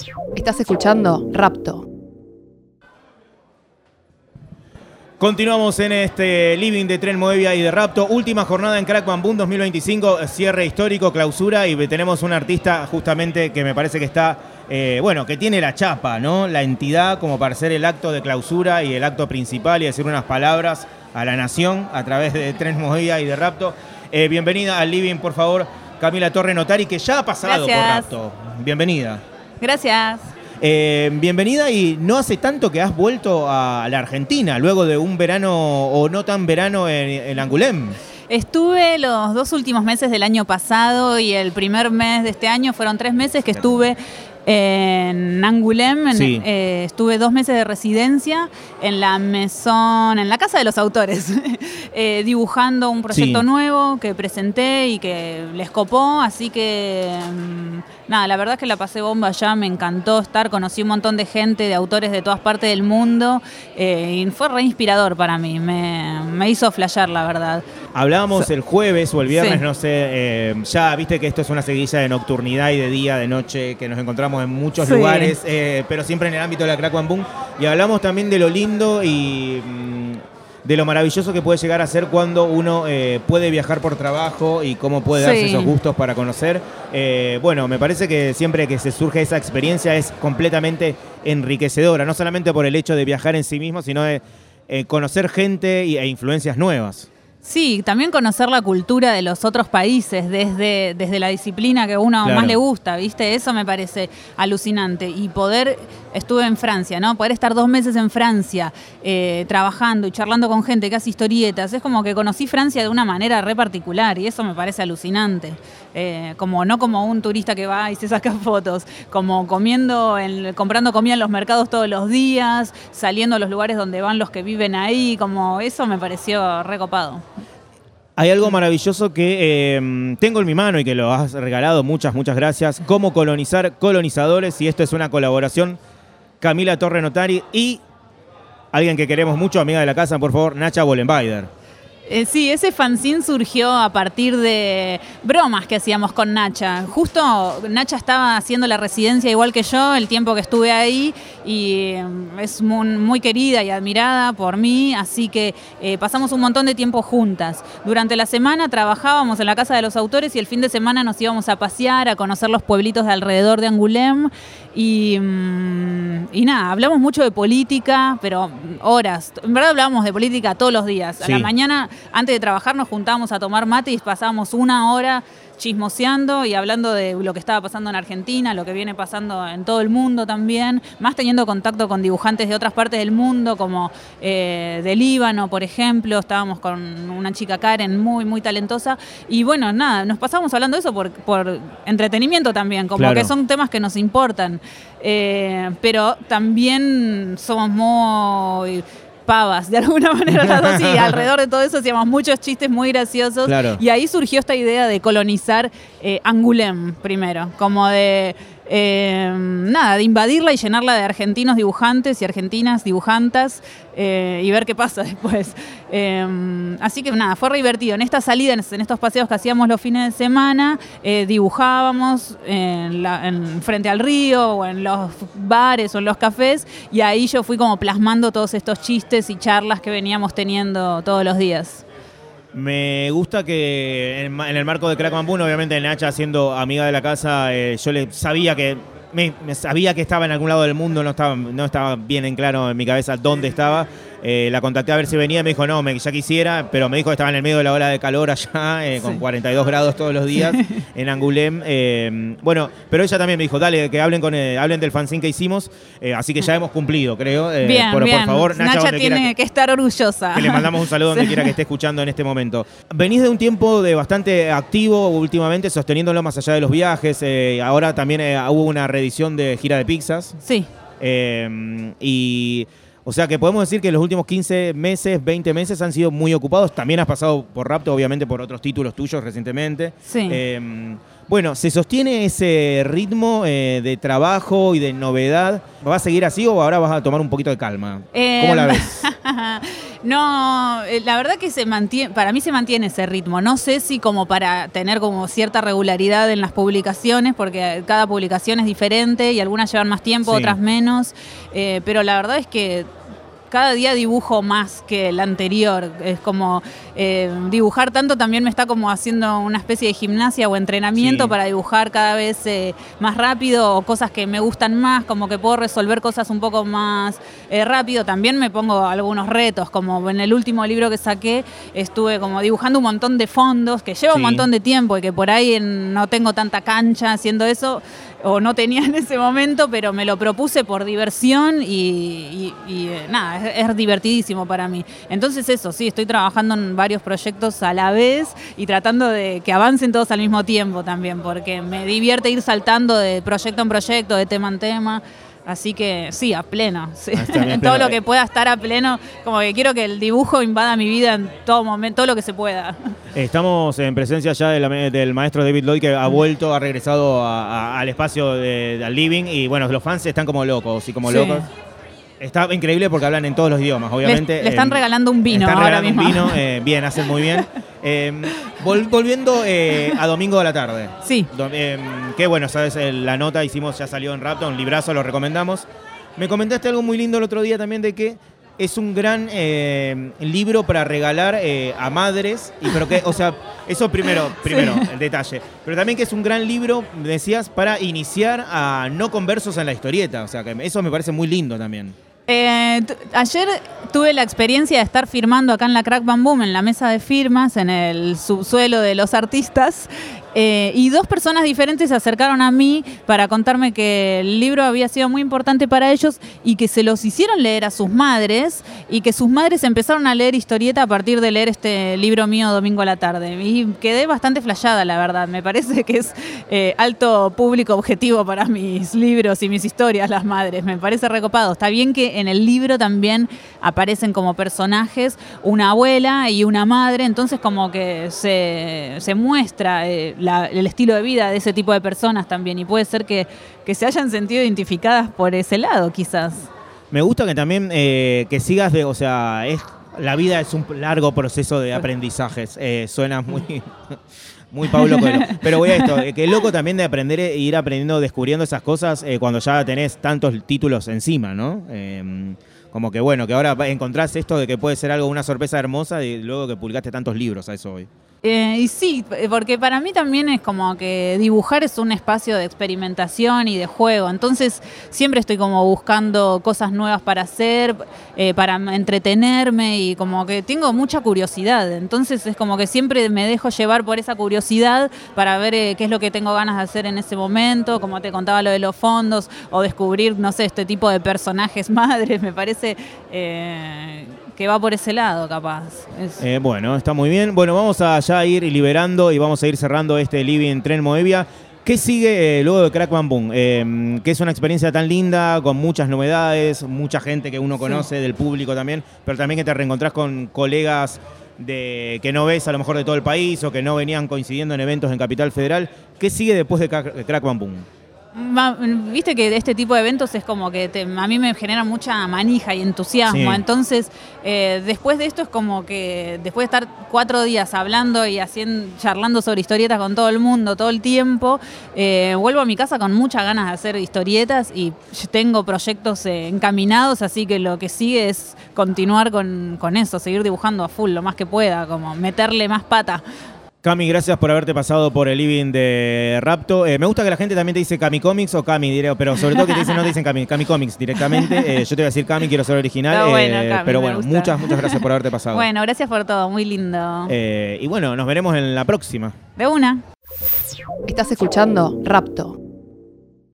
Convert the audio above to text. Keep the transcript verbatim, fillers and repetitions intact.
Estás escuchando Rapto. Continuamos en este living de Tren Moevia y de Rapto. Última jornada en Crack Bam Boom dos mil veinticinco, cierre histórico, clausura, y tenemos un artista justamente que me parece que está, eh, bueno, que tiene la chapa, ¿no? La entidad como para hacer el acto de clausura y el acto principal y decir unas palabras a la nación a través de Tren Moevia y de Rapto. Eh, bienvenida al living, por favor, Camila Torre Notari, que ya ha pasado Gracias. por Rapto. Bienvenida. Gracias. Eh, bienvenida, y no hace tanto que has vuelto a la Argentina, luego de un verano o no tan verano en, en Angoulême. Estuve los dos últimos meses del año pasado y el primer mes de este año, fueron tres meses que estuve en Angoulême. Sí. Eh, estuve dos meses de residencia en la Maison, en la Casa de los Autores, eh, dibujando un proyecto Sí. nuevo que presenté y que les copó, así que mmm, nada, la verdad es que la pasé bomba allá, me encantó estar, conocí un montón de gente, de autores de todas partes del mundo, eh, y fue re inspirador para mí, me, me hizo flashear, la verdad. Hablábamos So- el jueves o el viernes, Sí. no sé, eh, ya viste que esto es una seguidilla de nocturnidad y de día, de noche, que nos encontramos en muchos Sí. lugares, eh, pero siempre en el ámbito de la Crack Bam Boom. Y hablamos también de lo lindo y mm, de lo maravilloso que puede llegar a ser cuando uno eh, puede viajar por trabajo y cómo puede darse Sí. esos gustos para conocer. Eh, bueno, me parece que siempre que se surge esa experiencia es completamente enriquecedora, no solamente por el hecho de viajar en sí mismo, sino de eh, conocer gente y- e influencias nuevas. Sí, también conocer la cultura de los otros países desde, desde la disciplina que a uno Claro. más le gusta, ¿viste? Eso me parece alucinante. Y poder, estuve en Francia, ¿no? Poder estar dos meses en Francia eh, trabajando y charlando con gente que hace historietas, es como que conocí Francia de una manera re particular y eso me parece alucinante. Eh, como no como un turista que va y se saca fotos, como comiendo, en, comprando comida en los mercados todos los días, saliendo a los lugares donde van los que viven ahí, como eso me pareció recopado. Hay algo maravilloso que eh, tengo en mi mano y que lo has regalado, muchas, muchas gracias. Cómo colonizar colonizadores, y esto es una colaboración, Camila Torre Notari y alguien que queremos mucho, amiga de la casa, por favor, Nacha Bollenbeider. Eh, sí, ese fanzine surgió a partir de bromas que hacíamos con Nacha. Justo Nacha estaba haciendo la residencia igual que yo el tiempo que estuve ahí y eh, es muy, muy querida y admirada por mí, así que eh, pasamos un montón de tiempo juntas. Durante la semana trabajábamos en la Casa de los Autores y el fin de semana nos íbamos a pasear, a conocer los pueblitos de alrededor de Angoulême y, mm, y nada, hablamos mucho de política, pero horas. En verdad hablábamos de política todos los días. A Sí. la mañana, antes de trabajar, nos juntábamos a tomar mate y pasábamos una hora chismoseando y hablando de lo que estaba pasando en Argentina, lo que viene pasando en todo el mundo también, más teniendo contacto con dibujantes de otras partes del mundo, como eh, de Líbano, por ejemplo. Estábamos con una chica, Karen, muy, muy talentosa. Y bueno, nada, nos pasábamos hablando de eso por, por entretenimiento también, como Claro. que son temas que nos importan. Eh, pero también somos muy pavas, de alguna manera las dos, y alrededor de todo eso hacíamos muchos chistes muy graciosos. Claro. Y ahí surgió esta idea de colonizar eh, Angoulême primero, como de eh, nada, de invadirla y llenarla de argentinos dibujantes y argentinas dibujantas eh, y ver qué pasa después. Eh, así que nada, fue re divertido. En esta salida, en estos paseos que hacíamos los fines de semana, eh, dibujábamos en la, en, frente al río o en los bares o en los cafés, y ahí yo fui como plasmando todos estos chistes y charlas que veníamos teniendo todos los días. Me gusta que en, en el marco de Crack Bam Boom, obviamente Nacha siendo amiga de la casa, eh, yo le sabía que me, me sabía que estaba en algún lado del mundo, no estaba, no estaba bien en claro en mi cabeza dónde estaba. Eh, la contacté a ver si venía, me dijo no, me, ya quisiera, pero me dijo que estaba en el medio de la ola de calor allá, eh, con Sí. cuarenta y dos grados todos los días en Angoulême. Eh, bueno, pero ella también me dijo, dale, que hablen con eh, hablen del fanzine que hicimos, eh, así que ya hemos cumplido, creo. Eh, Bien, por, bien. por favor, Nacha, Nacha donde quiera tiene que- que estar orgullosa. que le mandamos un saludo donde Sí. quiera que esté escuchando en este momento. Venís de un tiempo de bastante activo últimamente, sosteniéndolo más allá de los viajes. Eh, ahora también eh, hubo una reedición de Gira de Pizzas. Sí. Eh, y, o sea que podemos decir que los últimos quince meses, veinte meses han sido muy ocupados. También has pasado por Rapto, obviamente por otros títulos tuyos recientemente. Sí. Eh, bueno, ¿se sostiene ese ritmo eh, de trabajo y de novedad? ¿Va a seguir así o ahora vas a tomar un poquito de calma? Eh, ¿Cómo la ves? No, eh, la verdad que se mantiene, para mí se mantiene ese ritmo. No sé si como para tener como cierta regularidad en las publicaciones, porque cada publicación es diferente y algunas llevan más tiempo, Sí. otras menos. Eh, pero la verdad es que cada día dibujo más que el anterior. Es como eh, dibujar tanto también me está como haciendo una especie de gimnasia o entrenamiento Sí. para dibujar cada vez eh, más rápido o cosas que me gustan más, como que puedo resolver cosas un poco más eh, rápido. También me pongo algunos retos, como en el último libro que saqué estuve como dibujando un montón de fondos, que lleva Sí. un montón de tiempo y que por ahí en- no tengo tanta cancha haciendo eso, o no tenía en ese momento, pero me lo propuse por diversión y, y- y, eh, nada, es, es divertidísimo para mí. Entonces eso, sí, estoy trabajando en varios proyectos a la vez y tratando de que avancen todos al mismo tiempo también, porque me divierte ir saltando de proyecto en proyecto, de tema en tema. Así que sí, a pleno. Sí. Ah, está bien, En todo pleno. lo que pueda estar a pleno, como que quiero que el dibujo invada mi vida en todo momento, todo lo que se pueda. Estamos en presencia ya de la- del maestro David Lloyd, que ha vuelto, ha regresado a- a- al espacio de- del living, y bueno, los fans están como locos y como Sí. locos. Está increíble porque hablan en todos los idiomas, obviamente. Le- le están Eh, regalando un vino Están ahora regalando un mismo. vino, eh, bien, hacen muy bien. Eh, vol- volviendo eh, a domingo de la tarde. Sí. Do- eh, que bueno, sabes, el- la nota hicimos, ya salió en Rapto, un librazo, lo recomendamos. Me comentaste algo muy lindo el otro día también de que es un gran eh, libro para regalar eh, a madres, y pero que, o sea, eso primero, primero, el detalle. Pero también que es un gran libro, decías, para iniciar a no conversos en la historieta. O sea, que eso me parece muy lindo también. Eh, t- ayer tuve la experiencia de estar firmando acá en la Crack Bam Boom, en la mesa de firmas, en el subsuelo de los artistas, eh, y dos personas diferentes se acercaron a mí para contarme que el libro había sido muy importante para ellos y que se los hicieron leer a sus madres y que sus madres empezaron a leer historieta a partir de leer este libro mío domingo a la tarde. Y quedé bastante flasheada, la verdad. Me parece que es eh, alto público objetivo para mis libros y mis historias, las madres. Me parece recopado. Está bien que en el libro también aparecen como personajes una abuela y una madre, entonces como que se, se muestra eh, la- el estilo de vida de ese tipo de personas también, y puede ser que, que se hayan sentido identificadas por ese lado quizás. Me gusta que también eh, que sigas de, o sea, es, la vida es un largo proceso de aprendizajes. Eh, suena muy, muy Paulo Coelho. Pero voy a esto, eh, que loco también de aprender e ir aprendiendo, descubriendo esas cosas eh, cuando ya tenés tantos títulos encima, ¿no? Eh, como que bueno, que ahora encontrás esto de que puede ser algo, una sorpresa hermosa, y luego que publicaste tantos libros, a eso hoy. Eh, y sí, porque para mí también es como que dibujar es un espacio de experimentación y de juego, entonces siempre estoy como buscando cosas nuevas para hacer, eh, para entretenerme, y como que tengo mucha curiosidad, entonces es como que siempre me dejo llevar por esa curiosidad para ver eh, qué es lo que tengo ganas de hacer en ese momento, como te contaba lo de los fondos, o descubrir, no sé, este tipo de personajes madres, me parece eh, que va por ese lado capaz. Es- Eh, bueno, está muy bien. Bueno, vamos a ya ir liberando y vamos a ir cerrando este Living Tren Moevia. ¿Qué sigue eh, luego de Crack Bam Boom? Eh, que es una experiencia tan linda, con muchas novedades, mucha gente que uno conoce, del público también, pero también que te reencontrás con colegas de, que no ves a lo mejor de todo el país o que no venían coincidiendo en eventos en Capital Federal. ¿Qué sigue después de Crack, de Crack Bam Boom? Ma- Viste que este tipo de eventos es como que te- a mí me genera mucha manija y entusiasmo. Sí. Entonces, eh, después de esto es como que después de estar cuatro días hablando y haciendo, charlando sobre historietas con todo el mundo todo el tiempo, eh, vuelvo a mi casa con muchas ganas de hacer historietas y tengo proyectos eh, encaminados, así que lo que sigue es continuar con, con eso, seguir dibujando a full lo más que pueda, como meterle más pata. Cami, gracias por haberte pasado por el living de Rapto. Eh, me gusta que la gente también te dice Cami Comics o Cami, diré, pero sobre todo que te dicen, no te dicen Cami, Cami Comics directamente. Eh, yo te voy a decir Cami, quiero ser original. No, bueno, eh, Cami, pero me bueno, gusta. muchas, muchas gracias por haberte pasado. Bueno, gracias por todo, muy lindo. Eh, y bueno, nos veremos en la próxima. De una. Estás escuchando Rapto.